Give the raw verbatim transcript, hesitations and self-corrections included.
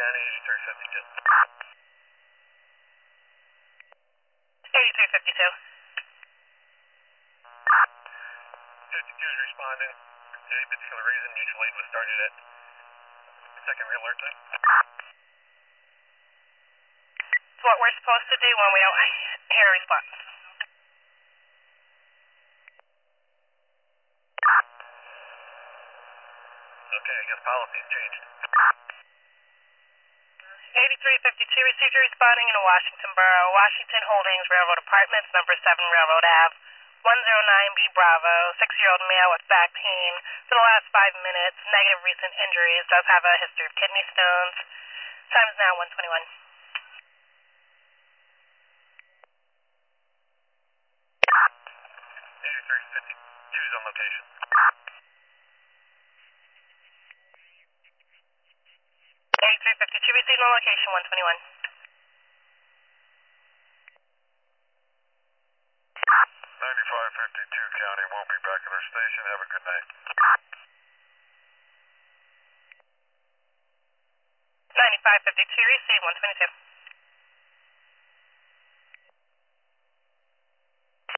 County, eighty-three fifty-two. eighty-three fifty-two. fifty-two is responding. Any particular reason mutual aid was started at secondary alert time? It's what we're supposed to do when we don't hear a response. Okay, I guess policy's changed. eighty-three fifty-two received a responding in Washington Borough, Washington Holdings Railroad Apartments, number seven Railroad Ave, one oh nine B Bravo, six-year-old male with back pain for the last five minutes, negative recent injuries, does have a history of kidney stones. Time is now one twenty-one. eighty-three fifty-two is on location. eighty-three fifty-two received on location, one twenty-one. ninety-five fifty-two County, won't be back at our station. Have a good night. ninety-five fifty-two received, one twenty-two.